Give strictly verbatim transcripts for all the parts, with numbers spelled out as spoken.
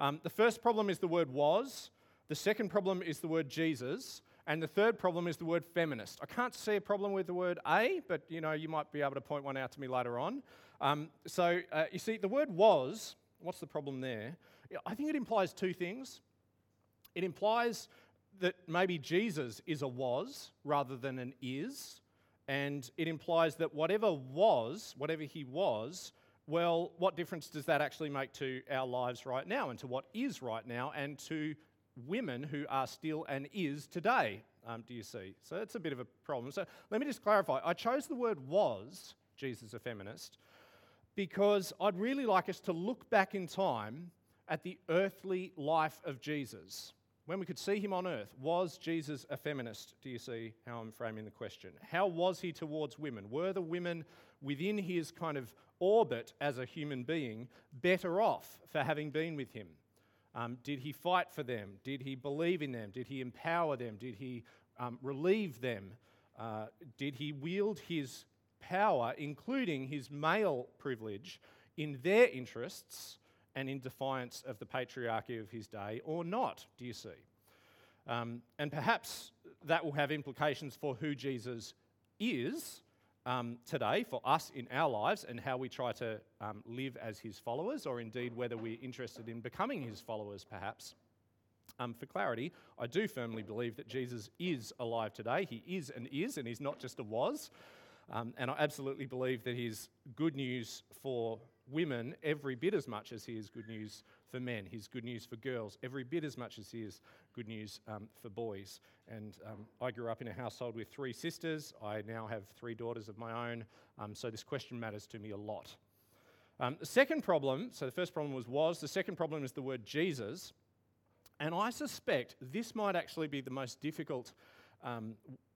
Um, the first problem is the word was. The second problem is the word Jesus. And the third problem is the word feminist. I can't see a problem with the word a, but you know, you might be able to point one out to me later on. Um, so uh, you see, the word was, what's the problem there? I think it implies two things. It implies that maybe Jesus is a was rather than an is. And it implies that whatever was, whatever he was, well, what difference does that actually make to our lives right now and to what is right now and to women who are still and is today, um, do you see? So that's a bit of a problem. So let me just clarify. I chose the word was, Jesus a feminist, because I'd really like us to look back in time at the earthly life of Jesus. When we could see him on earth, was Jesus a feminist? Do you see how I'm framing the question? How was he towards women? Were the women within his kind of orbit as a human being better off for having been with him? Um, did he fight for them? Did he believe in them? Did he empower them? Did he um, relieve them? Uh, did he wield his power, including his male privilege, in their interests and in defiance of the patriarchy of his day, or not, do you see? Um, and perhaps that will have implications for who Jesus is um, today, for us in our lives, and how we try to um, live as his followers, or indeed whether we're interested in becoming his followers, perhaps. Um, for clarity, I do firmly believe that Jesus is alive today. He is and is, and he's not just a was. Um, and I absolutely believe that he's good news for women every bit as much as he is good news for men. He's good news for girls every bit as much as he is good news um, for boys. And um, I grew up in a household with three sisters. I now have three daughters of my own, um, so this question matters to me a lot. Um, the second problem, so the first problem was was, the second problem is the word Jesus, and I suspect this might actually be the most difficult um,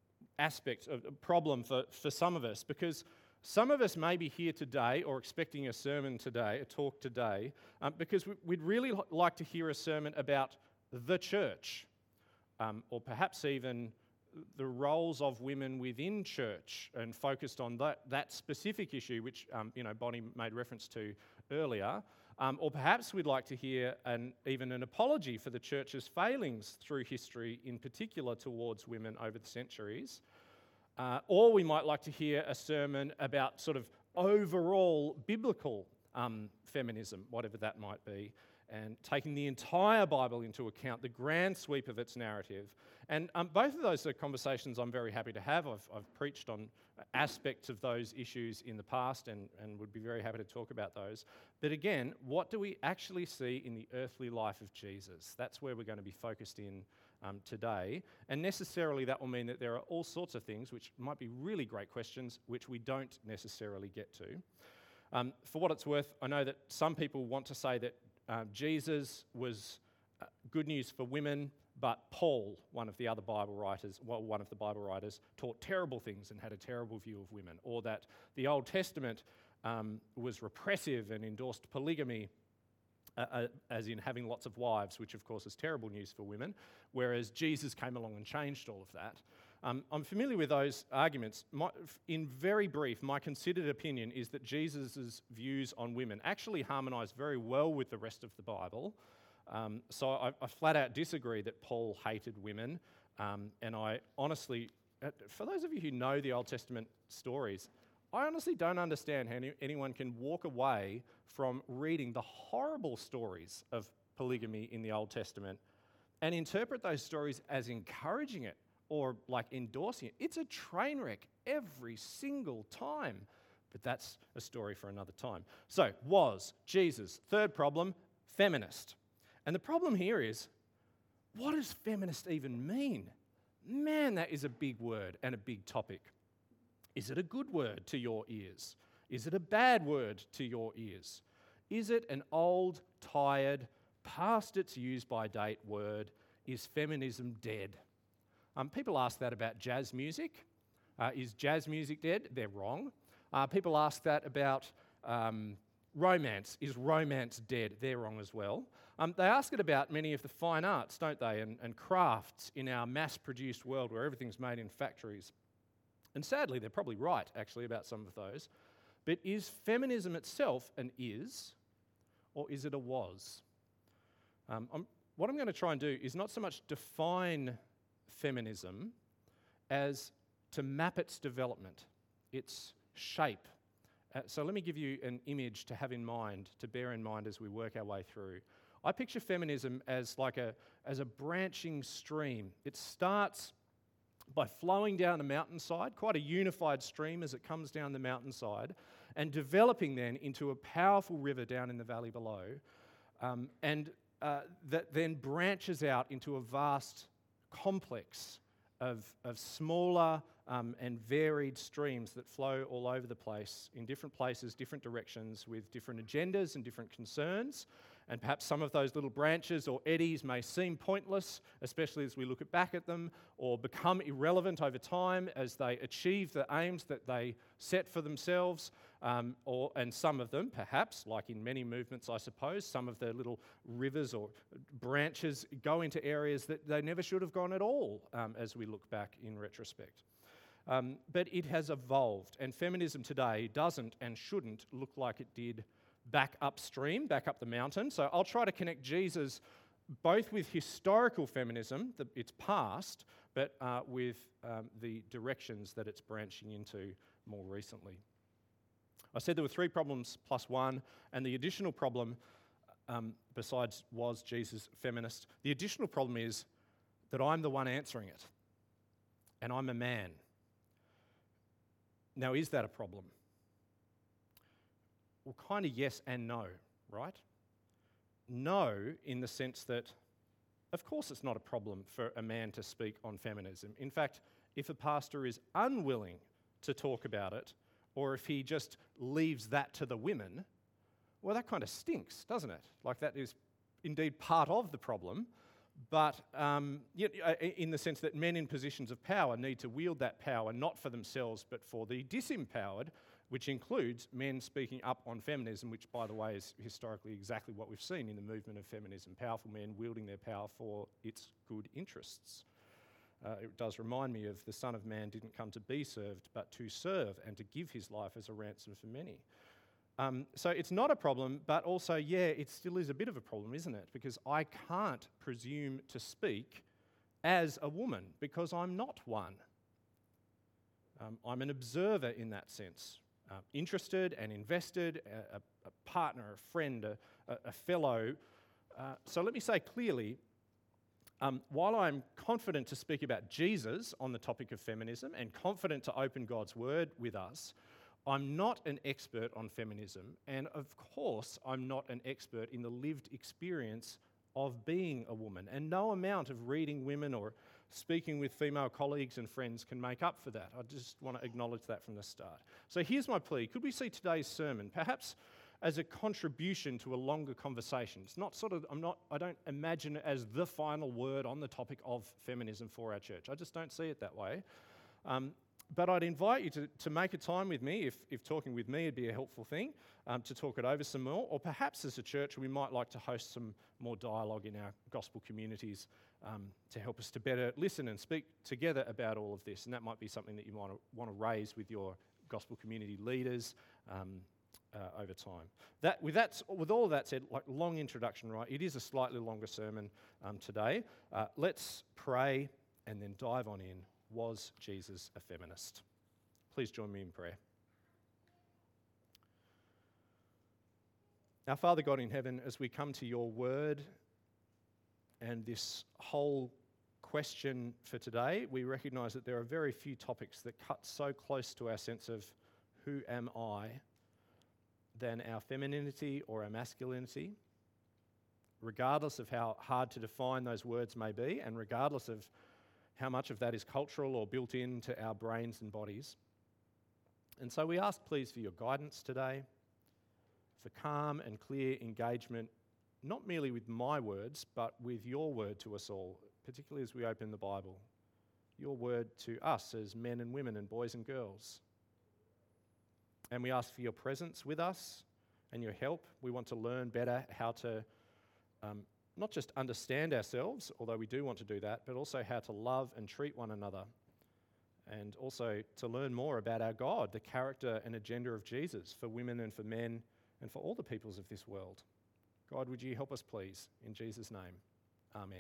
aspect of problem for, for some of us, because some of us may be here today or expecting a sermon today, a talk today, um, because we, we'd really li- like to hear a sermon about the church, um, or perhaps even the roles of women within church, and focused on that, that specific issue, which um, you know Bonnie made reference to earlier. Um, or perhaps we'd like to hear an, even an apology for the church's failings through history, in particular towards women over the centuries. Uh, or we might like to hear a sermon about sort of overall biblical um, feminism, whatever that might be, and taking the entire Bible into account, the grand sweep of its narrative. And um, both of those are conversations I'm very happy to have. I've, I've preached on aspects of those issues in the past and, and would be very happy to talk about those. But again, what do we actually see in the earthly life of Jesus? That's where we're going to be focused in um, today. And necessarily that will mean that there are all sorts of things, which might be really great questions, which we don't necessarily get to. Um, for what it's worth, I know that some people want to say that uh, Jesus was uh, good news for women, but Paul, one of the other Bible writers, well, one of the Bible writers, taught terrible things and had a terrible view of women, or that the Old Testament um, was repressive and endorsed polygamy, uh, uh, as in having lots of wives, which of course is terrible news for women, whereas Jesus came along and changed all of that. Um, I'm familiar with those arguments. My, in very brief, my considered opinion is that Jesus' views on women actually harmonise very well with the rest of the Bible. Um, so I, I flat out disagree that Paul hated women, um, and I honestly, uh, for those of you who know the Old Testament stories, I honestly don't understand how any, anyone can walk away from reading the horrible stories of polygamy in the Old Testament and interpret those stories as encouraging it or like endorsing it. It's a train wreck every single time, but that's a story for another time. So, was Jesus. Third problem, feminist. And the problem here is, what does feminist even mean? Man, that is a big word and a big topic. Is it a good word to your ears? Is it a bad word to your ears? Is it an old, tired, past its use-by date word? Is feminism dead? Um, people ask that about jazz music. Uh, is jazz music dead? They're wrong. Uh, people ask that about um, romance. Is romance dead? They're wrong as well. Um, they ask it about many of the fine arts, don't they, and, and crafts in our mass-produced world where everything's made in factories. And sadly, they're probably right, actually, about some of those. But is feminism itself an is, or is it a was? Um, I'm, what I'm going to try and do is not so much define feminism as to map its development, its shape. Uh, so let me give you an image to have in mind, to bear in mind as we work our way through. I picture feminism as like a, as a branching stream. It starts by flowing down a mountainside, quite a unified stream as it comes down the mountainside, and developing then into a powerful river down in the valley below, um, and uh, that then branches out into a vast complex of, of smaller um, and varied streams that flow all over the place, in different places, different directions, with different agendas and different concerns. And perhaps some of those little branches or eddies may seem pointless, especially as we look back at them, or become irrelevant over time as they achieve the aims that they set for themselves. Um, or, and some of them, perhaps, like in many movements, I suppose, some of the little rivers or branches go into areas that they never should have gone at all, um, as we look back in retrospect. Um, but it has evolved, and feminism today doesn't and shouldn't look like it did back upstream, back up the mountain. So I'll try to connect Jesus both with historical feminism, the, its past, but uh, with um, the directions that it's branching into more recently. I said there were three problems plus one, and the additional problem, um, besides was Jesus feminist, the additional problem is that I'm the one answering it, and I'm a man. Now, is that a problem? Well, kind of yes and no, right? No, in the sense that, of course, it's not a problem for a man to speak on feminism. In fact, if a pastor is unwilling to talk about it, or if he just leaves that to the women, well, that kind of stinks, doesn't it? Like, that is indeed part of the problem, but um, in the sense that men in positions of power need to wield that power not for themselves, but for the disempowered, which includes men speaking up on feminism, which, by the way, is historically exactly what we've seen in the movement of feminism, powerful men wielding their power for its good interests. Uh, it does remind me of the Son of Man didn't come to be served, but to serve and to give his life as a ransom for many. Um, so it's not a problem, but also, yeah, it still is a bit of a problem, isn't it? Because I can't presume to speak as a woman, because I'm not one. Um, I'm an observer in that sense. Uh, interested and invested, a, a partner, a friend, a, a fellow. Uh, so let me say clearly, um, while I'm confident to speak about Jesus on the topic of feminism and confident to open God's word with us, I'm not an expert on feminism, and of course I'm not an expert in the lived experience of being a woman, and no amount of reading women or speaking with female colleagues and friends can make up for that. I just want to acknowledge that from the start. So here's my plea. Could we see today's sermon perhaps as a contribution to a longer conversation? It's not sort of, I'm not, I don't imagine it as the final word on the topic of feminism for our church. I just don't see it that way. Um, But I'd invite you to, to make a time with me, if, if talking with me would be a helpful thing, um, to talk it over some more, or perhaps as a church we might like to host some more dialogue in our gospel communities um, to help us to better listen and speak together about all of this, and that might be something that you might want to raise with your gospel community leaders um, uh, over time. That, with, that, with all of that said, like long introduction, right, it is a slightly longer sermon um, today. Uh, let's pray and then dive on in. Was Jesus a feminist? Please join me in prayer. Our Father God in heaven, as we come to your word and this whole question for today, we recognise that there are very few topics that cut so close to our sense of who am I than our femininity or our masculinity, regardless of how hard to define those words may be, and regardless of how much of that is cultural or built into our brains and bodies. And so we ask, please, for your guidance today, for calm and clear engagement, not merely with my words, but with your word to us all, particularly as we open the Bible, your word to us as men and women and boys and girls. And we ask for your presence with us and your help. We want to learn better how to um, not just understand ourselves, although we do want to do that, but also how to love and treat one another, and also to learn more about our God, the character and agenda of Jesus for women and for men and for all the peoples of this world. God, would you help us, please? In Jesus' name, amen.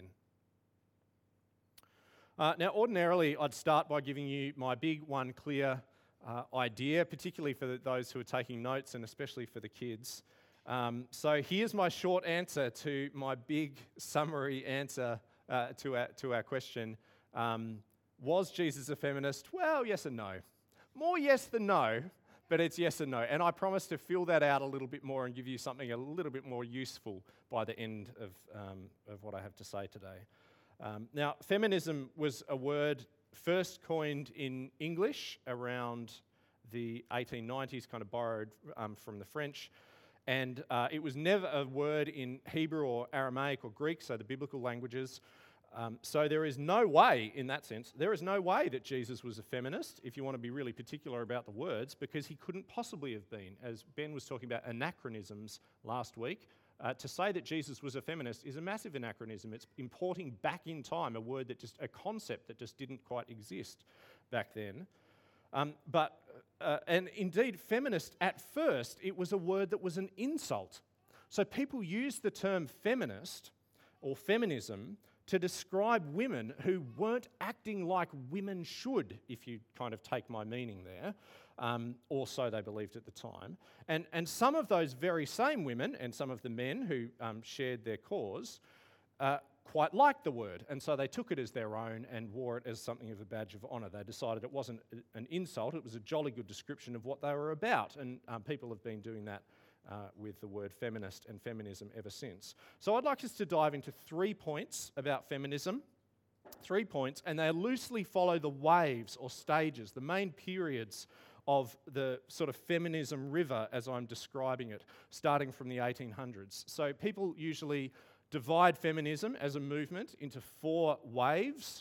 Uh, now, ordinarily, I'd start by giving you my big one clear uh, idea, particularly for the, those who are taking notes and especially for the kids. Um, so here's my short answer to my big summary answer uh, to, our, to our question. Um, was Jesus a feminist? Well, yes and no. More yes than no, but it's yes and no. And I promise to fill that out a little bit more and give you something a little bit more useful by the end of, um, of what I have to say today. Um, now, feminism was a word first coined in English around the eighteen nineties, kind of borrowed um, from the French. And uh, it was never a word in Hebrew or Aramaic or Greek, so the biblical languages. Um, so there is no way, in that sense, there is no way that Jesus was a feminist, if you want to be really particular about the words, because he couldn't possibly have been. As Ben was talking about anachronisms last week, uh, to say that Jesus was a feminist is a massive anachronism. It's importing back in time a word that just, a concept that just didn't quite exist back then. Um, but, uh, and indeed, feminist, at first, it was a word that was an insult. So people used the term feminist or feminism to describe women who weren't acting like women should, if you kind of take my meaning there, um, or so they believed at the time. And, and some of those very same women and some of the men who um, shared their cause uh, quite liked the word, and so they took it as their own and wore it as something of a badge of honour. They decided it wasn't an insult, it was a jolly good description of what they were about, and um, people have been doing that uh, with the word feminist and feminism ever since. So I'd like us to dive into three points about feminism, three points, and they loosely follow the waves or stages, the main periods of the sort of feminism river as I'm describing it, starting from the eighteen hundreds. So people usually divide feminism as a movement into four waves.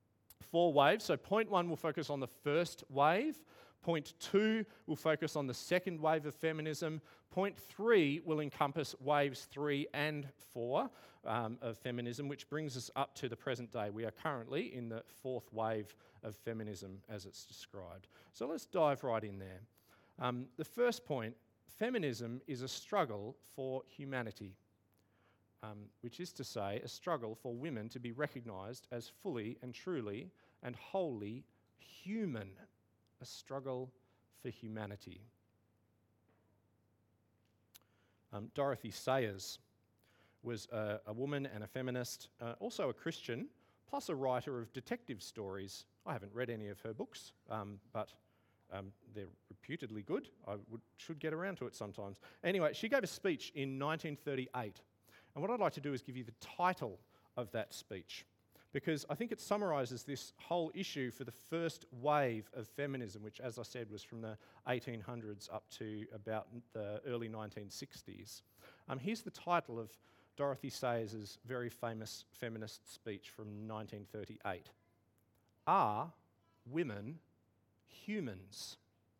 Four waves. So point one will focus on the first wave. Point two will focus on the second wave of feminism. Point three will encompass waves three and four um, of feminism, which brings us up to the present day. We are currently in the fourth wave of feminism as it's described. So let's dive right in there. Um, the first point, feminism is a struggle for humanity. Um, which is to say, a struggle for women to be recognised as fully and truly and wholly human. A struggle for humanity. Um, Dorothy Sayers was a, a woman and a feminist, uh, also a Christian, plus a writer of detective stories. I haven't read any of her books, um, but um, they're reputedly good. I would, should get around to it sometimes. Anyway, she gave a speech in nineteen thirty-eight. And what I'd like to do is give you the title of that speech, because I think it summarises this whole issue for the first wave of feminism, which, as I said, was from the eighteen hundreds up to about the early nineteen sixties. Um, here's the title of Dorothy Sayers' very famous feminist speech from nineteen thirty-eight. Are women humans?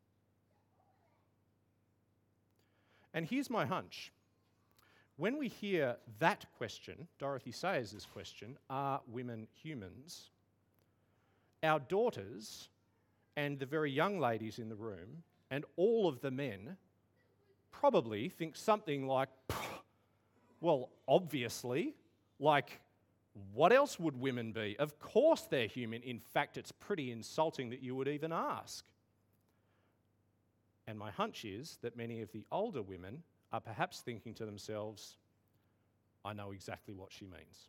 And here's my hunch. When we hear that question, Dorothy Sayers' question, are women humans, our daughters and the very young ladies in the room and all of the men probably think something like, well, obviously, like, what else would women be? Of course they're human. In fact, it's pretty insulting that you would even ask. And my hunch is that many of the older women are perhaps thinking to themselves, I know exactly what she means.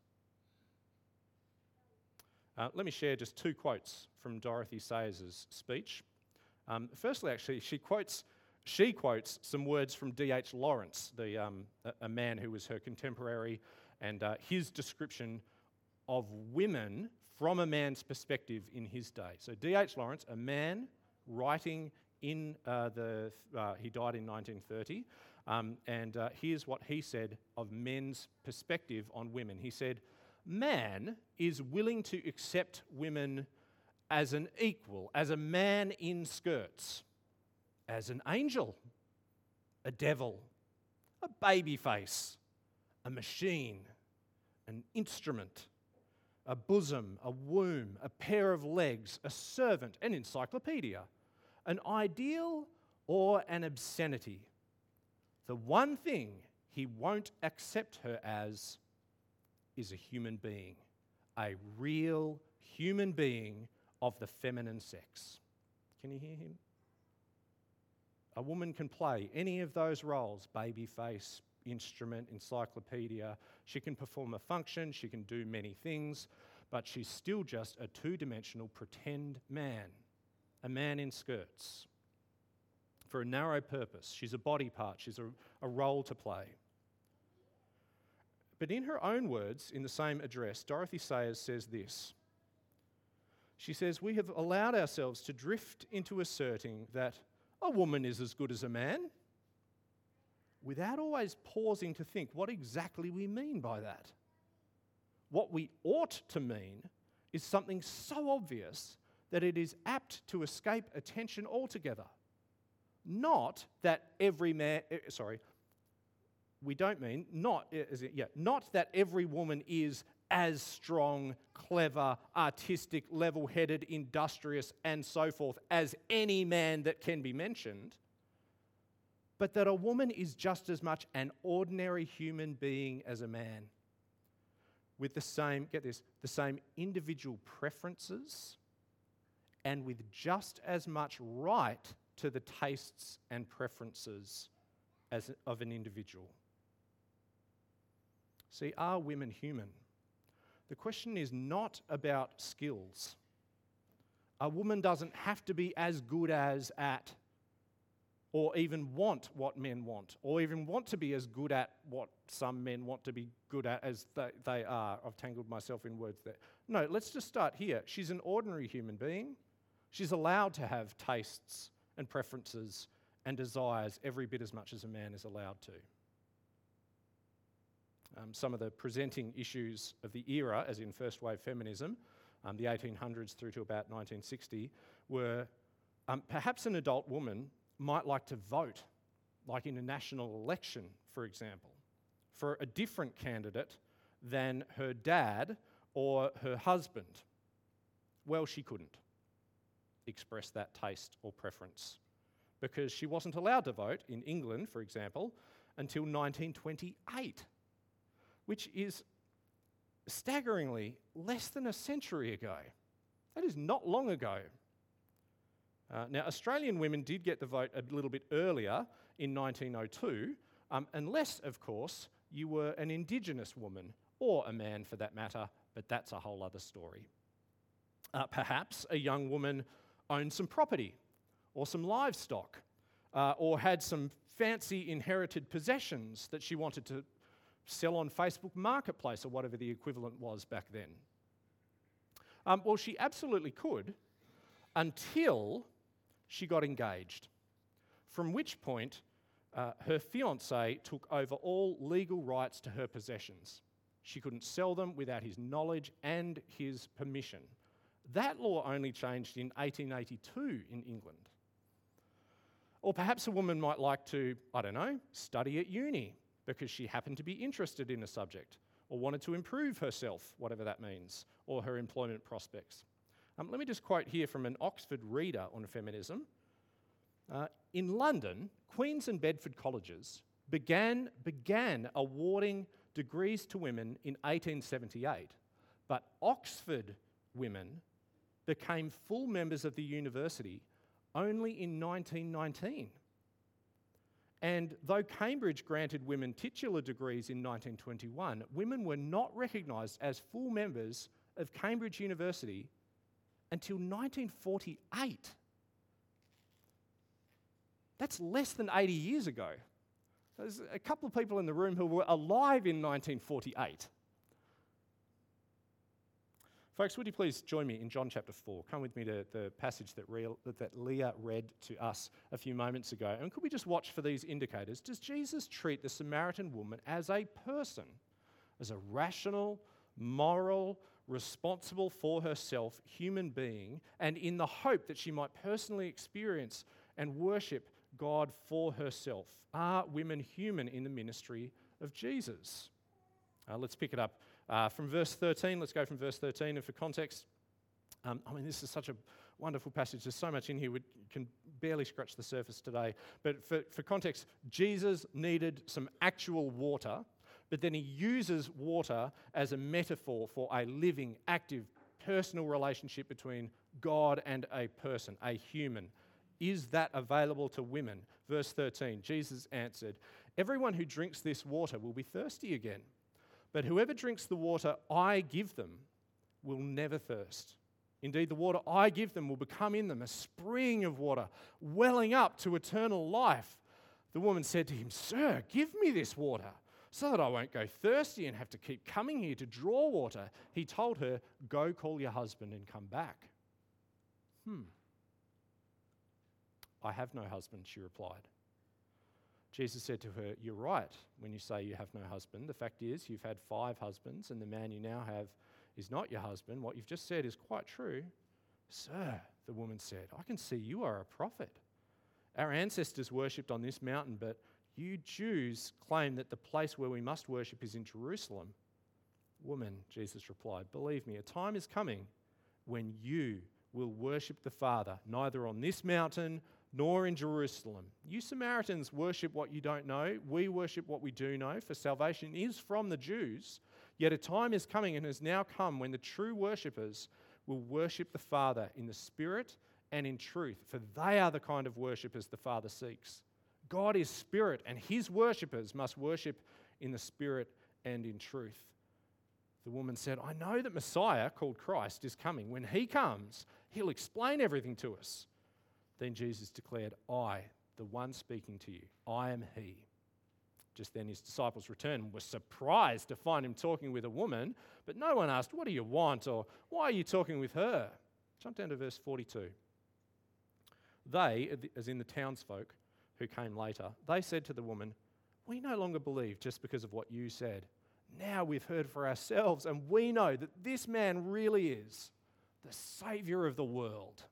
Uh, let me share just two quotes from Dorothy Sayers' speech. Um, firstly, actually, she quotes she quotes some words from D H Lawrence, the, um, a, a man who was her contemporary, and uh, his description of women from a man's perspective in his day. So D H Lawrence, a man writing in uh, the, uh, he died in nineteen thirty, um, and uh, here's what he said of men's perspective on women. He said, man is willing to accept women as an equal, as a man in skirts, as an angel, a devil, a baby face, a machine, an instrument, a bosom, a womb, a pair of legs, a servant, an encyclopedia, an ideal or an obscenity. The one thing he won't accept her as is a human being, a real human being of the feminine sex. Can you hear him? A woman can play any of those roles, baby face, instrument, encyclopedia. She can perform a function, she can do many things, but she's still just a two-dimensional pretend man, a man in skirts, for a narrow purpose. She's a body part, she's a, a role to play. But in her own words, in the same address, Dorothy Sayers says this. She says, "We have allowed ourselves to drift into asserting that a woman is as good as a man, without always pausing to think what exactly we mean by that. What we ought to mean is something so obvious that it is apt to escape attention altogether. Not that every man, uh, sorry, we don't mean, not, is it, yeah, not that every woman is as strong, clever, artistic, level-headed, industrious, and so forth as any man that can be mentioned, but that a woman is just as much an ordinary human being as a man, with the same, get this, the same individual preferences, and with just as much right to the tastes and preferences as of an individual." See, are women human? The question is not about skills. A woman doesn't have to be as good as at, or even want what men want, or even want to be as good at what some men want to be good at as they, they are. I've tangled myself in words there. No, let's just start here. She's an ordinary human being. She's allowed to have tastes and preferences and desires every bit as much as a man is allowed to. Um, some of the presenting issues of the era, as in first wave feminism, um, the eighteen hundreds through to about nineteen sixty, were um, perhaps an adult woman might like to vote, like in a national election, for example, for a different candidate than her dad or her husband. Well, she couldn't express that taste or preference because she wasn't allowed to vote in England, for example, until nineteen twenty-eight. Which is staggeringly less than a century ago. That is not long ago. Uh, now, Australian women did get the vote a little bit earlier in nineteen oh two, um, unless, of course, you were an Indigenous woman, or a man for that matter, but that's a whole other story. Uh, perhaps a young woman owned some property, or some livestock, uh, or had some fancy inherited possessions that she wanted to sell on Facebook Marketplace or whatever the equivalent was back then. Um, well, she absolutely could until she got engaged, from which point uh, her fiancé took over all legal rights to her possessions. She couldn't sell them without his knowledge and his permission. That law only changed in eighteen eighty-two in England. Or perhaps a woman might like to, I don't know, study at uni, because she happened to be interested in a subject or wanted to improve herself, whatever that means, or her employment prospects. Um, let me just quote here from an Oxford reader on feminism. Uh, in London, Queen's and Bedford colleges began, began awarding degrees to women in eighteen seventy-eight, but Oxford women became full members of the university only in nineteen nineteen. And though Cambridge granted women titular degrees in nineteen twenty-one, women were not recognised as full members of Cambridge University until nineteen forty-eight. That's less than eighty years ago. There's a couple of people in the room who were alive in nineteen forty-eight. Folks, would you please join me in John chapter four? Come with me to the passage that, Re- that Leah read to us a few moments ago. And could we just watch for these indicators? Does Jesus treat the Samaritan woman as a person, as a rational, moral, responsible for herself human being, and in the hope that she might personally experience and worship God for herself? Are women human in the ministry of Jesus? Uh, let's pick it up uh, from verse thirteen. Let's go from verse thirteen. And for context, um, I mean, this is such a wonderful passage. There's so much in here we can barely scratched the surface today. But for, for context, Jesus needed some actual water, but then he uses water as a metaphor for a living, active, personal relationship between God and a person, a human. Is that available to women? Verse thirteen, Jesus answered, "Everyone who drinks this water will be thirsty again, but whoever drinks the water I give them will never thirst. Indeed, the water I give them will become in them a spring of water, welling up to eternal life." The woman said to him, "Sir, give me this water, so that I won't go thirsty and have to keep coming here to draw water." He told her, "Go call your husband and come back." Hmm. "I have no husband," she replied. Jesus said to her, "You're right when you say you have no husband. The fact is, you've had five husbands, and the man you now have is not your husband. What you've just said is quite true." "Sir," the woman said, "I can see you are a prophet. Our ancestors worshipped on this mountain, but you Jews claim that the place where we must worship is in Jerusalem." "Woman," Jesus replied, "believe me, a time is coming when you will worship the Father, neither on this mountain nor in Jerusalem. You Samaritans worship what you don't know. We worship what we do know, for salvation is from the Jews. Yet a time is coming and has now come when the true worshippers will worship the Father in the Spirit and in truth, for they are the kind of worshippers the Father seeks. God is Spirit, and his worshippers must worship in the Spirit and in truth." The woman said, "I know that Messiah, called Christ, is coming. When he comes, he'll explain everything to us." Then Jesus declared, "I, the one speaking to you, I am he." Just then his disciples returned and were surprised to find him talking with a woman, but no one asked, "What do you want?" or "Why are you talking with her?" Jump down to verse forty-two. They, as in the townsfolk who came later, they said to the woman, "We no longer believe just because of what you said. Now we've heard for ourselves, and we know that this man really is the Saviour of the world."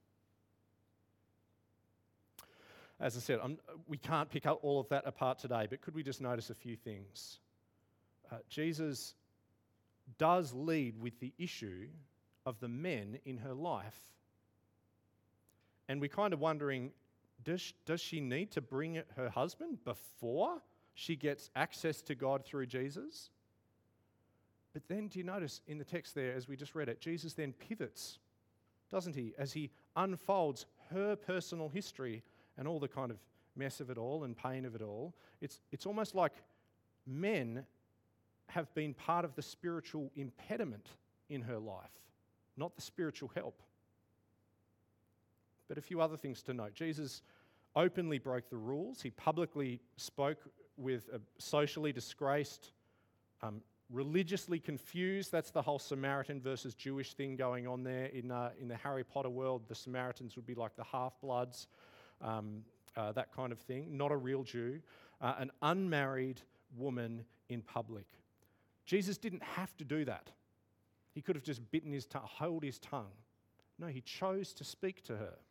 As I said, I'm, we can't pick up all of that apart today, but could we just notice a few things? Uh, Jesus does lead with the issue of the men in her life. And we're kind of wondering, does, does she need to bring her husband before she gets access to God through Jesus? But then do you notice in the text there, as we just read it, Jesus then pivots, doesn't he, as he unfolds her personal history and all the kind of mess of it all and pain of it all. It's, it's almost like men have been part of the spiritual impediment in her life, not the spiritual help. But a few other things to note. Jesus openly broke the rules. He publicly spoke with a socially disgraced, um, religiously confused. That's the whole Samaritan versus Jewish thing going on there. In, uh, in the Harry Potter world, the Samaritans would be like the half-bloods. Um, uh, that kind of thing, not a real Jew, uh, an unmarried woman in public. Jesus didn't have to do that. He could have just bitten his tongue, held his tongue. No, he chose to speak to her.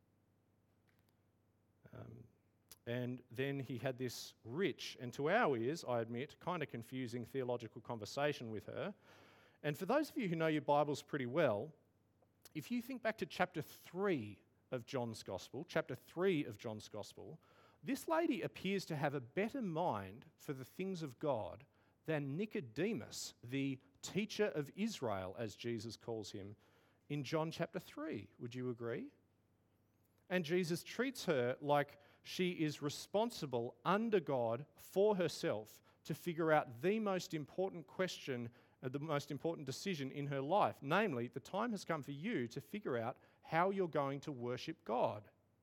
Um, and then he had this rich, and to our ears, I admit, kind of confusing theological conversation with her. And for those of you who know your Bibles pretty well, if you think back to chapter three of John's Gospel, chapter three of John's Gospel, this lady appears to have a better mind for the things of God than Nicodemus, the teacher of Israel, as Jesus calls him, in John chapter three. Would you agree? And Jesus treats her like she is responsible under God for herself to figure out the most important question, uh, the most important decision in her life. Namely, the time has come for you to figure out how you're going to worship God.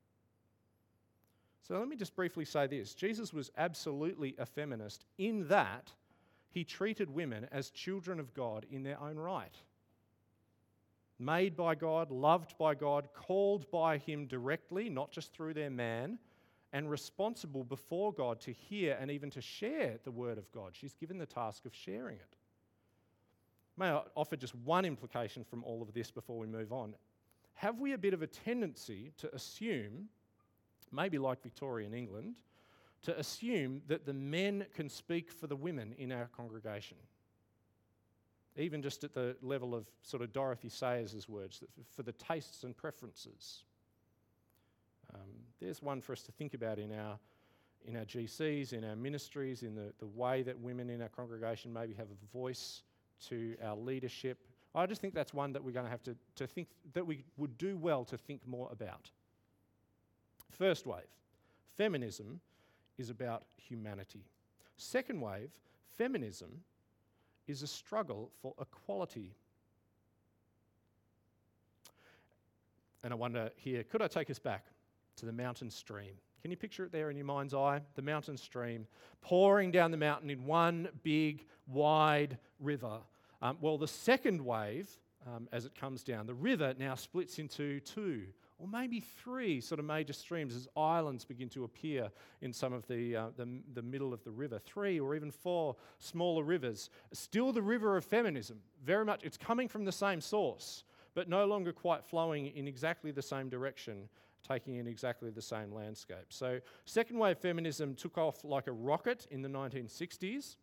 So let me just briefly say this. Jesus was absolutely a feminist in that he treated women as children of God in their own right. Made by God, loved by God, called by him directly, not just through their man, and responsible before God to hear and even to share the word of God. She's given the task of sharing it. May I offer just one implication from all of this before we move on? Have we a bit of a tendency to assume, maybe like Victorian England, to assume that the men can speak for the women in our congregation? Even just at the level of sort of Dorothy Sayers' words, that for the tastes and preferences. Um, there's one for us to think about in our in our G Cs, in our ministries, in the, the way that women in our congregation maybe have a voice to our leadership. I just think that's one that we're going to have to, to think, that we would do well to think more about. First wave, feminism is about humanity. Second wave, feminism is a struggle for equality. And I wonder here, could I take us back to the mountain stream? Can you picture it there in your mind's eye? The mountain stream pouring down the mountain in one big, wide river. Um, well, the second wave, um, as it comes down, the river now splits into two or maybe three sort of major streams as islands begin to appear in some of the, uh, the, the middle of the river. Three or even four smaller rivers. Still the river of feminism. Very much, it's coming from the same source, but no longer quite flowing in exactly the same direction, taking in exactly the same landscape. So second wave feminism took off like a rocket in the nineteen sixties,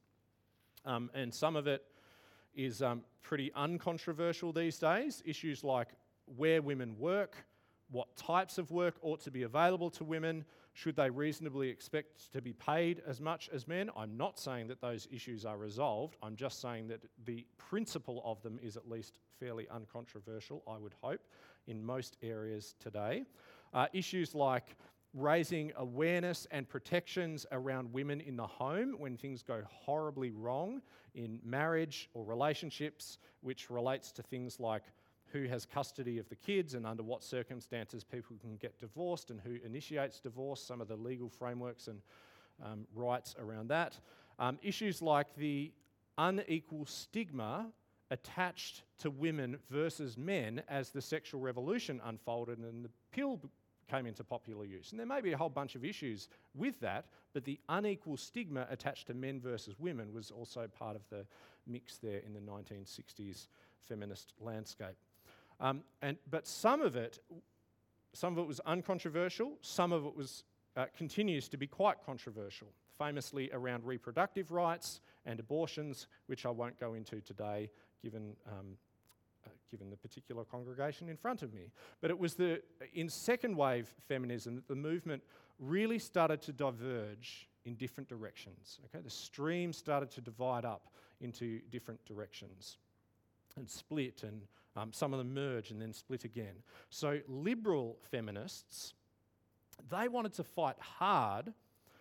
um, and some of it is um, pretty uncontroversial these days. Issues like where women work, what types of work ought to be available to women, should they reasonably expect to be paid as much as men? I'm not saying that those issues are resolved. I'm just saying that the principle of them is at least fairly uncontroversial, I would hope, in most areas today. Uh, issues like raising awareness and protections around women in the home when things go horribly wrong in marriage or relationships, which relates to things like who has custody of the kids and under what circumstances people can get divorced and who initiates divorce, some of the legal frameworks and um, rights around that. Um, issues like the unequal stigma attached to women versus men as the sexual revolution unfolded and the pill b- came into popular use. And there may be a whole bunch of issues with that, but the unequal stigma attached to men versus women was also part of the mix there in the nineteen sixties feminist landscape. Um, and but some of it, some of it was uncontroversial. Some of it was uh, continues to be quite controversial. Famously around reproductive rights and abortions, which I won't go into today, given um, uh, given the particular congregation in front of me. But it was the in second wave feminism that the movement really started to diverge in different directions. Okay, the stream started to divide up into different directions and split, and um, some of them merge and then split again. So liberal feminists, they wanted to fight hard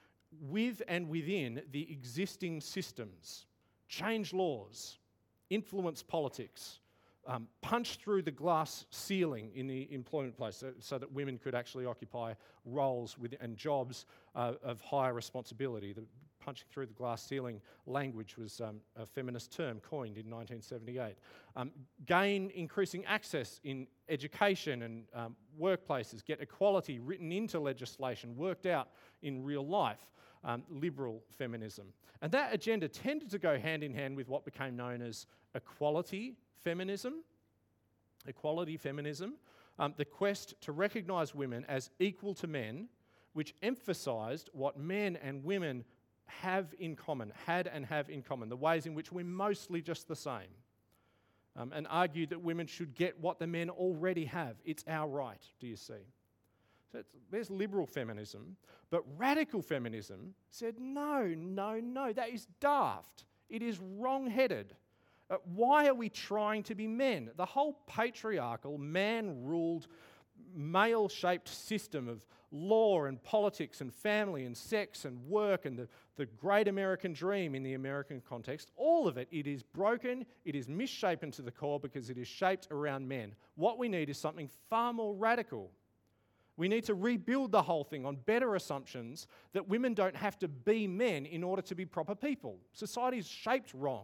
with and within the existing systems, change laws, influence politics, um, punch through the glass ceiling in the employment place so, so that women could actually occupy roles with, and jobs uh, of higher responsibility. The punching through the glass ceiling language was um, a feminist term coined in nineteen seventy-eight. Um, gain increasing access in education and um, workplaces, get equality written into legislation, worked out in real life. Um, liberal feminism. And that agenda tended to go hand in hand with what became known as equality feminism. Equality feminism, um, the quest to recognise women as equal to men, which emphasised what men and women have in common, had and have in common, the ways in which we're mostly just the same, um, and argued that women should get what the men already have. It's our right, do you see? So it's, there's liberal feminism, but radical feminism said, no, no, no, that is daft. It is wrong-headed. Uh, why are we trying to be men? The whole patriarchal, man-ruled, male-shaped system of law and politics and family and sex and work and the, the great American dream in the American context, all of it, it is broken, it is misshapen to the core because it is shaped around men. What we need is something far more radical. We need to rebuild the whole thing on better assumptions that women don't have to be men in order to be proper people. Society is shaped wrong.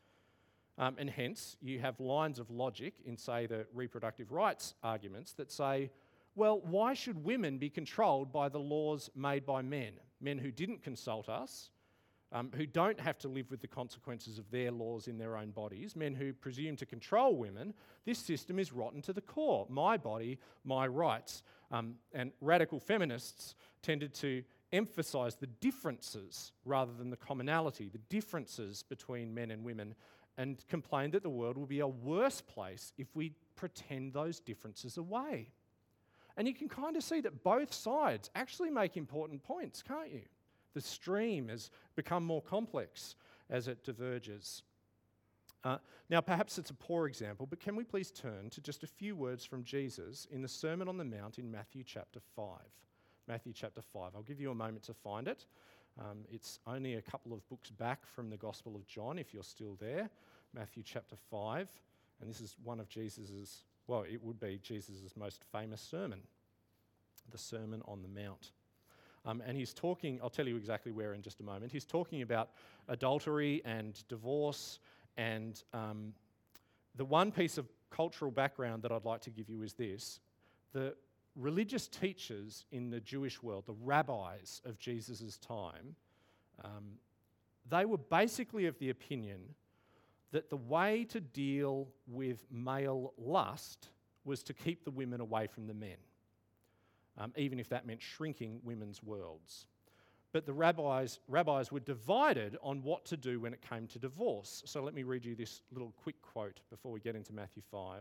Um, and hence, you have lines of logic in, say, the reproductive rights arguments that say, well, why should women be controlled by the laws made by men? Men who didn't consult us, um, who don't have to live with the consequences of their laws in their own bodies, men who presume to control women. This system is rotten to the core. My body, my rights. Um, and radical feminists tended to emphasise the differences rather than the commonality, the differences between men and women, and complained that the world will be a worse place if we pretend those differences away. And you can kind of see that both sides actually make important points, can't you? The stream has become more complex as it diverges. Uh, now, perhaps it's a poor example, but can we please turn to just a few words from Jesus in the Sermon on the Mount in Matthew chapter five. Matthew chapter five. I'll give you a moment to find it. Um, it's only a couple of books back from the Gospel of John, if you're still there. Matthew chapter five. And this is one of Jesus's, well, it would be Jesus's most famous sermon, the Sermon on the Mount. Um, and he's talking, I'll tell you exactly where in just a moment. He's talking about adultery and divorce. And um, the one piece of cultural background that I'd like to give you is this. The religious teachers in the Jewish world, the rabbis of Jesus' time, um, they were basically of the opinion that the way to deal with male lust was to keep the women away from the men, um, even if that meant shrinking women's worlds. But the rabbis, rabbis were divided on what to do when it came to divorce. So let me read you this little quick quote before we get into Matthew five.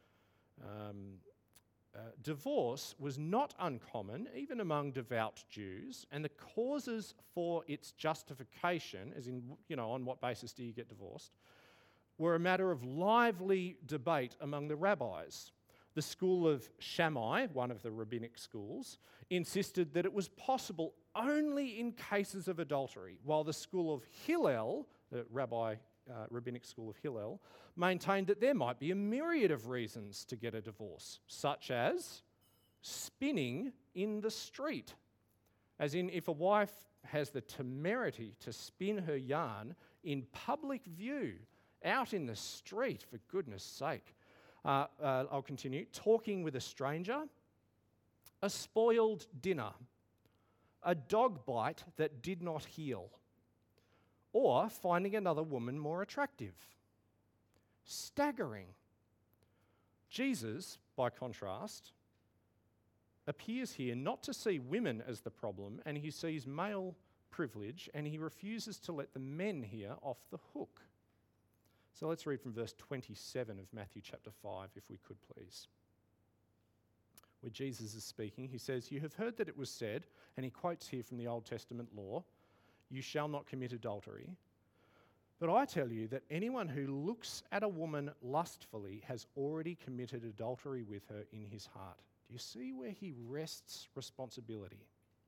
Um, uh, divorce was not uncommon, even among devout Jews, and the causes for its justification, as in, you know, on what basis do you get divorced, were a matter of lively debate among the rabbis. The school of Shammai, one of the rabbinic schools, insisted that it was possible only in cases of adultery, while the school of Hillel, the rabbi uh, rabbinic school of Hillel, maintained that there might be a myriad of reasons to get a divorce, such as spinning in the street. As in, if a wife has the temerity to spin her yarn in public view, out in the street, for goodness sake. Uh, uh, I'll continue. Talking with a stranger, a spoiled dinner, a dog bite that did not heal, or finding another woman more attractive. Staggering. Jesus, by contrast, appears here not to see women as the problem, and he sees male privilege, and he refuses to let the men here off the hook. So let's read from verse twenty-seven of Matthew chapter five, if we could please. Where Jesus is speaking, he says, "You have heard that it was said," and he quotes here from the Old Testament law, "You shall not commit adultery. But I tell you that anyone who looks at a woman lustfully has already committed adultery with her in his heart." Do you see where he rests responsibility?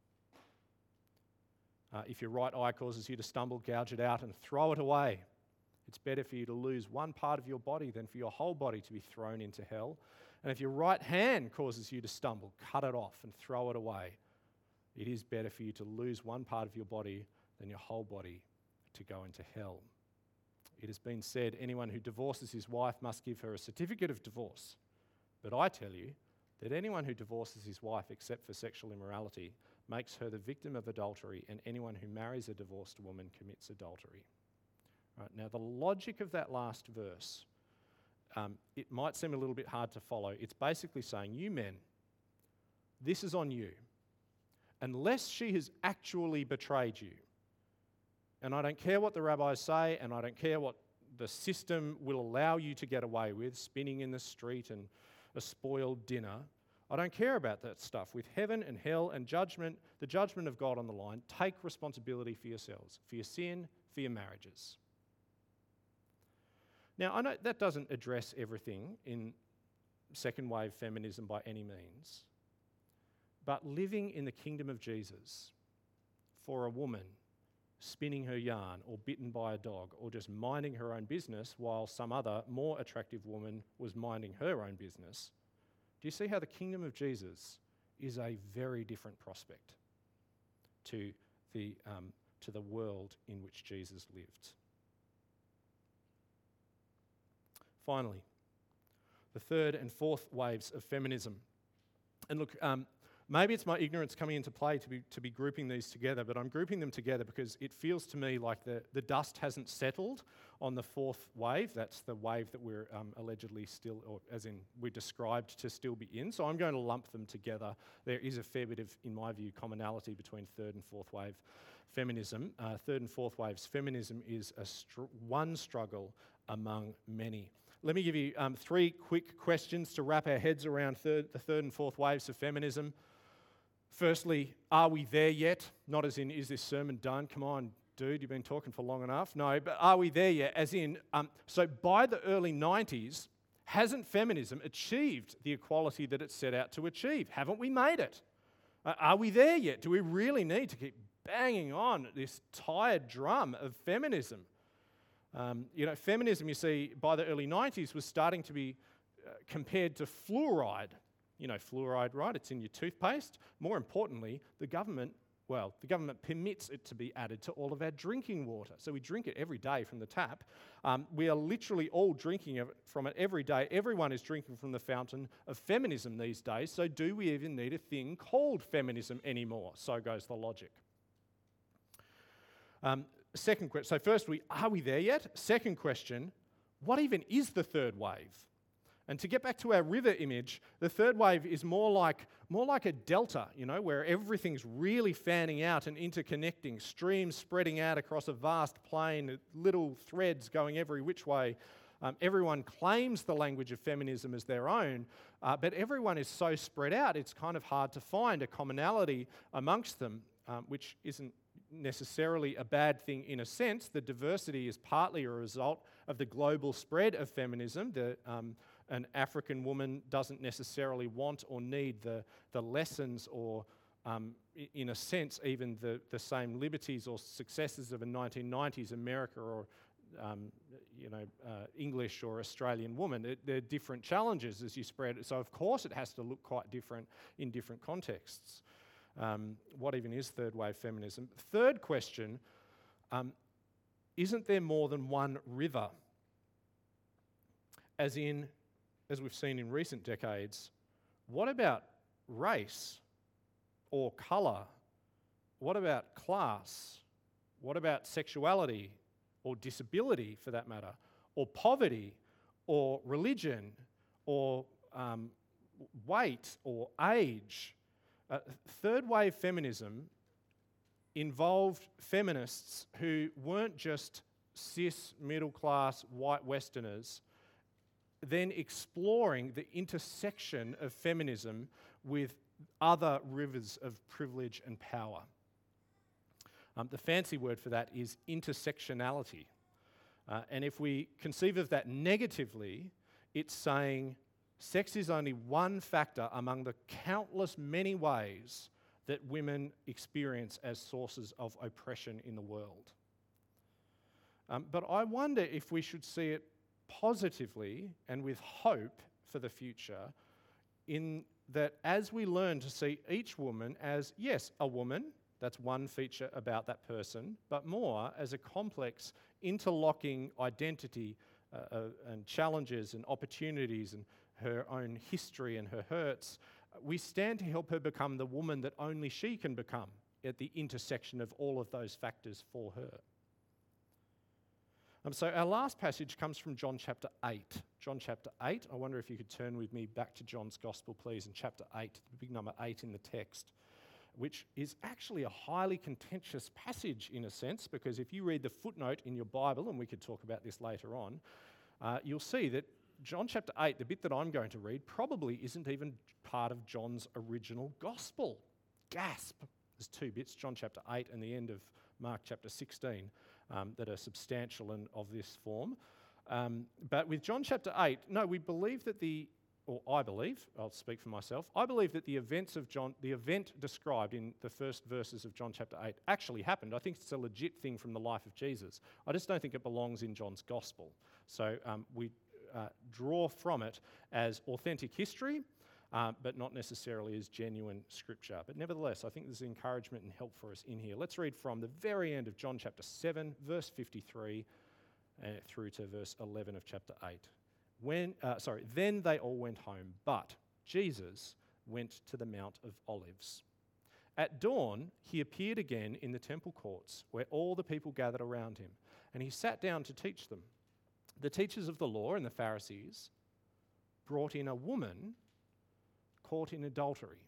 Uh, if your right eye causes you to stumble, gouge it out and throw it away. It's better for you to lose one part of your body than for your whole body to be thrown into hell. And if your right hand causes you to stumble, cut it off and throw it away. It is better for you to lose one part of your body than your whole body to go into hell. It has been said, anyone who divorces his wife must give her a certificate of divorce. But I tell you that anyone who divorces his wife except for sexual immorality makes her the victim of adultery, and anyone who marries a divorced woman commits adultery. Right, now, the logic of that last verse, um, it might seem a little bit hard to follow. It's basically saying, you men, this is on you. Unless she has actually betrayed you, and I don't care what the rabbis say, and I don't care what the system will allow you to get away with, spinning in the street and a spoiled dinner, I don't care about that stuff. With heaven and hell and judgment, the judgment of God on the line, take responsibility for yourselves, for your sin, for your marriages. Now, I know that doesn't address everything in second wave feminism by any means, but living in the kingdom of Jesus for a woman spinning her yarn or bitten by a dog or just minding her own business while some other more attractive woman was minding her own business, do you see how the kingdom of Jesus is a very different prospect to the, um, to the world in which Jesus lived? Finally, the third and fourth waves of feminism. And look, um, maybe it's my ignorance coming into play to be to be grouping these together, but I'm grouping them together because it feels to me like the, the dust hasn't settled on the fourth wave. That's the wave that we're um, allegedly still, or as in we're described to still be in. So I'm going to lump them together. There is a fair bit of, in my view, commonality between third and fourth wave feminism. Uh, third and fourth waves feminism is a str- one struggle among many. let me give you um, three quick questions to wrap our heads around third, the third and fourth waves of feminism. Firstly, are we there yet? Not as in, is this sermon done? Come on, dude, you've been talking for long enough. No, but are we there yet? As in, um, so by the early nineties, hasn't feminism achieved the equality that it set out to achieve? Haven't we made it? Uh, are we there yet? Do we really need to keep banging on this tired drum of feminism? Um, you know, feminism, you see, by the early nineties was starting to be uh, compared to fluoride. You know, fluoride, right? It's in your toothpaste. More importantly, the government, well, the government permits it to be added to all of our drinking water. So we drink it every day from the tap. Um, we are literally all drinking it from it every day. Everyone is drinking from the fountain of feminism these days. So do we even need a thing called feminism anymore? So goes the logic. Um, second question. So firstly, are we there yet? Second question, what even is the third wave? And to get back to our river image, the third wave is more like more like a delta, you know, where everything's really fanning out and interconnecting, streams spreading out across a vast plain, little threads going every which way. Um, everyone claims the language of feminism as their own, uh, but everyone is so spread out, it's kind of hard to find a commonality amongst them, um, which isn't necessarily a bad thing in a sense. The diversity is partly a result of the global spread of feminism. The um, An African woman doesn't necessarily want or need the, the lessons or, um, in a sense, even the, the same liberties or successes of a nineteen nineties America or, um, you know, uh, English or Australian woman. It, they're different challenges as you spread it. So, of course, it has to look quite different in different contexts. Um, what even is third wave feminism? Third question, um, isn't there more than one river? As in, as we've seen in recent decades, what about race or colour? What about class? What about sexuality or disability, for that matter, or poverty or religion or um, weight or age? Uh, third wave feminism involved feminists who weren't just cis, middle-class, white Westerners, then exploring the intersection of feminism with other rivers of privilege and power. Um, the fancy word for that is intersectionality. Uh, and if we conceive of that negatively, it's saying sex is only one factor among the countless many ways that women experience as sources of oppression in the world. Um, but I wonder if we should see it positively and with hope for the future, in that as we learn to see each woman as, yes, a woman, that's one feature about that person, but more as a complex, interlocking identity uh, uh, and challenges and opportunities and her own history and her hurts, we stand to help her become the woman that only she can become at the intersection of all of those factors for her. Um, so our last passage comes from John chapter eight. John chapter eight, I wonder if you could turn with me back to John's Gospel, please, in chapter eight, the big number eight in the text, which is actually a highly contentious passage in a sense, because if you read the footnote in your Bible, and we could talk about this later on, uh, you'll see that John chapter eight, the bit that I'm going to read, probably isn't even part of John's original Gospel. Gasp! There's two bits, John chapter eight and the end of Mark chapter sixteen. Um, that are substantial and of this form. Um, but with John chapter eight, no, we believe that the, or I believe, I'll speak for myself, I believe that the events of John, the event described in the first verses of John chapter eight actually happened. I think it's a legit thing from the life of Jesus. I just don't think it belongs in John's Gospel. So um, we uh, draw from it as authentic history, Uh, but not necessarily as genuine scripture. But nevertheless, I think there's encouragement and help for us in here. Let's read from the very end of John chapter seven, verse fifty-three, uh, through to verse eleven of chapter eight. When, uh, sorry, then they all went home, but Jesus went to the Mount of Olives. At dawn, he appeared again in the temple courts, where all the people gathered around him, and he sat down to teach them. The teachers of the law and the Pharisees brought in a woman caught in adultery.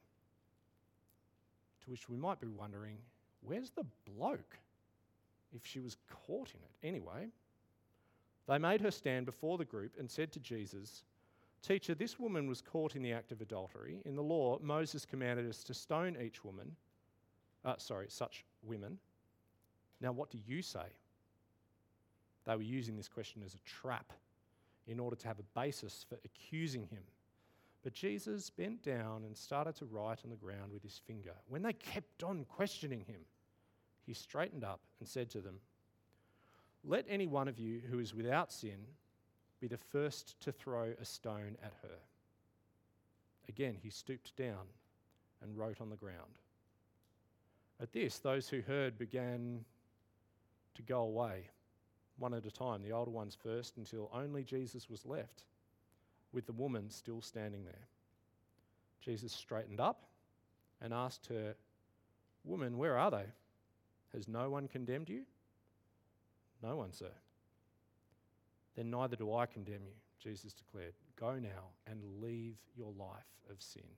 To which we might be wondering, where's the bloke if she was caught in it? Anyway, They made her stand before the group and said to Jesus, "Teacher, this woman was caught in the act of adultery. In the law, Moses commanded us to stone each woman, uh, sorry, such women. Now what do you say?" They were using this question as a trap in order to have a basis for accusing him. But Jesus bent down and started to write on the ground with his finger. When they kept on questioning him, he straightened up and said to them, "Let any one of you who is without sin be the first to throw a stone at her." Again, he stooped down and wrote on the ground. At this, those who heard began to go away, one at a time, the older ones first, until only Jesus was left, with the woman still standing there. Jesus straightened up and asked her, "Woman, where are they? Has no one condemned you?" "No one, sir." "Then neither do I condemn you," Jesus declared. "Go now and leave your life of sin."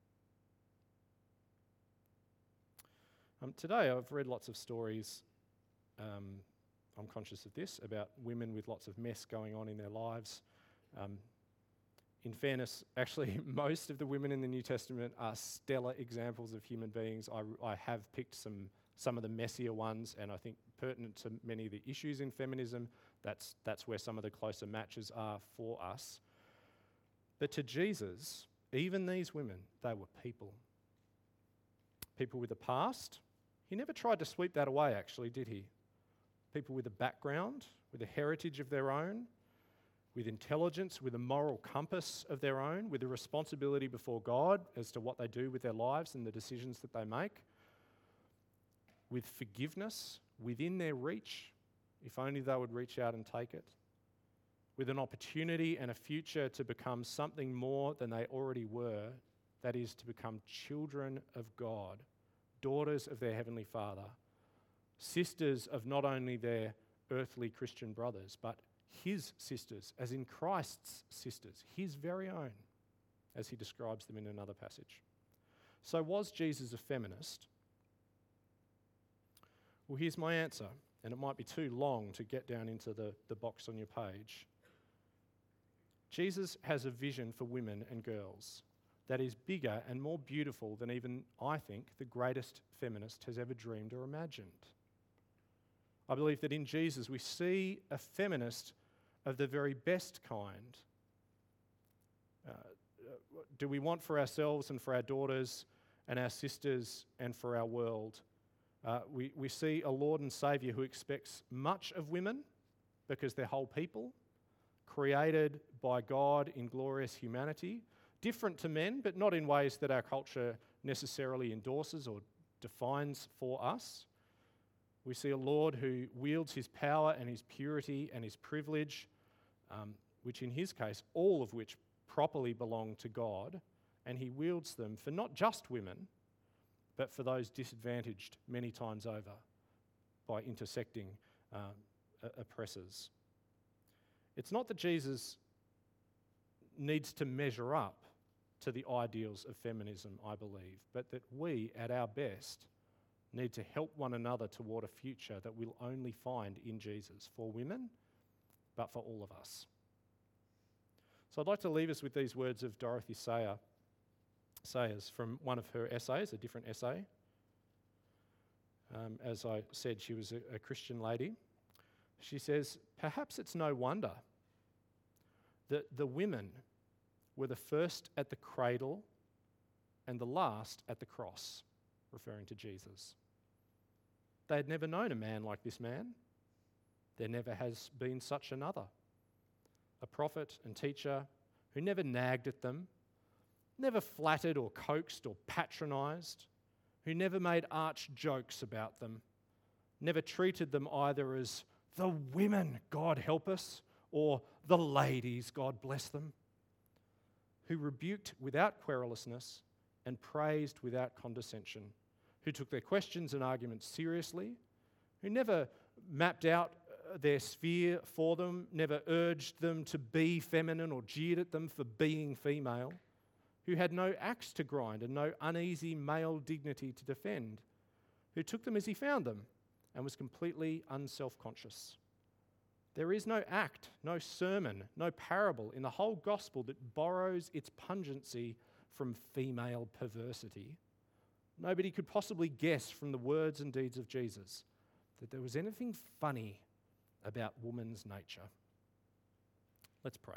Um, today I've read lots of stories, um, I'm conscious of this, about women with lots of mess going on in their lives. Um, in fairness, actually most of the women in the New Testament are stellar examples of human beings. I, I have picked some some of the messier ones, and I think pertinent to many of the issues in feminism, that's, that's where some of the closer matches are for us. But to Jesus, even these women, they were people. People with a past. He never tried to sweep that away, actually, did he? People with a background, with a heritage of their own, with intelligence, with a moral compass of their own, with a responsibility before God as to what they do with their lives and the decisions that they make, with forgiveness within their reach, if only they would reach out and take it, with an opportunity and a future to become something more than they already were, that is, to become children of God, daughters of their Heavenly Father, sisters of not only their earthly Christian brothers, but his sisters, as in Christ's sisters, his very own, as he describes them in another passage. So was Jesus a feminist? Well, here's my answer, and it might be too long to get down into the, the box on your page. Jesus has a vision for women and girls that is bigger and more beautiful than even, I think, the greatest feminist has ever dreamed or imagined. I believe that in Jesus we see a feminist of the very best kind. Uh, do we want for ourselves and for our daughters and our sisters and for our world? Uh, we, we see a Lord and Saviour who expects much of women because they're whole people, created by God in glorious humanity, different to men, but not in ways that our culture necessarily endorses or defines for us. We see a Lord who wields his power and his purity and his privilege, um, which in his case, all of which properly belong to God, and he wields them for not just women, but for those disadvantaged many times over by intersecting uh, oppressors. It's not that Jesus needs to measure up to the ideals of feminism, I believe, but that we, at our best, need to help one another toward a future that we'll only find in Jesus, for women, but for all of us. So I'd like to leave us with these words of Dorothy Sayer, Sayers from one of her essays, a different essay. Um, as I said, she was a, a Christian lady. She says, "Perhaps it's no wonder that the women were the first at the cradle and the last at the cross," referring to Jesus. They had never known a man like this man. There never has been such another. A prophet and teacher who never nagged at them, never flattered or coaxed or patronised, who never made arch jokes about them, never treated them either as the women, God help us, or the ladies, God bless them, who rebuked without querulousness and praised without condescension, who took their questions and arguments seriously, who never mapped out their sphere for them, never urged them to be feminine or jeered at them for being female, who had no axe to grind and no uneasy male dignity to defend, who took them as he found them and was completely unself-conscious, There is no act, no sermon, no parable in the whole gospel that borrows its pungency from female perversity. Nobody could possibly guess from the words and deeds of Jesus that there was anything funny about woman's nature. Let's pray.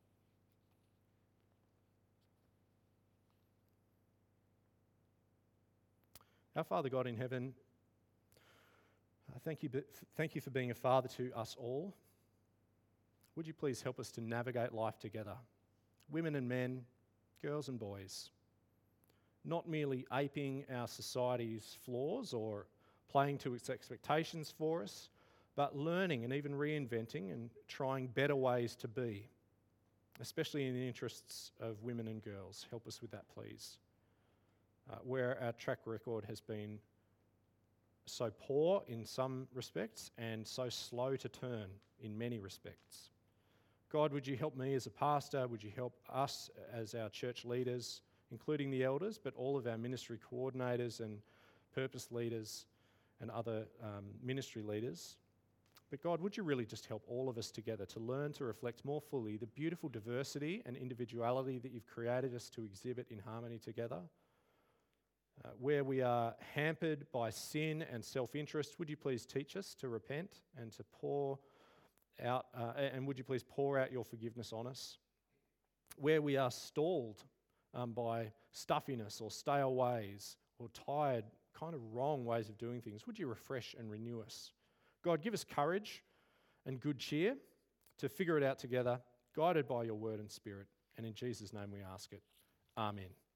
Our Father God in heaven, uh, thank you, thank you for being a father to us all. Would you please help us to navigate life together, women and men, girls and boys, not merely aping our society's flaws or playing to its expectations for us, but learning and even reinventing and trying better ways to be, especially in the interests of women and girls. Help us with that, please. Uh, where our track record has been so poor in some respects and so slow to turn in many respects. God, would you help me as a pastor? Would you help us as our church leaders, including the elders, but all of our ministry coordinators and purpose leaders and other um, ministry leaders? But God, would you really just help all of us together to learn to reflect more fully the beautiful diversity and individuality that you've created us to exhibit in harmony together? Uh, where we are hampered by sin and self-interest, would you please teach us to repent and to pour out, uh, and would you please pour out your forgiveness on us? Where we are stalled um, by stuffiness or stale ways or tired, kind of wrong ways of doing things, would you refresh and renew us? God, give us courage and good cheer to figure it out together, guided by your word and spirit. And in Jesus' name we ask it. Amen.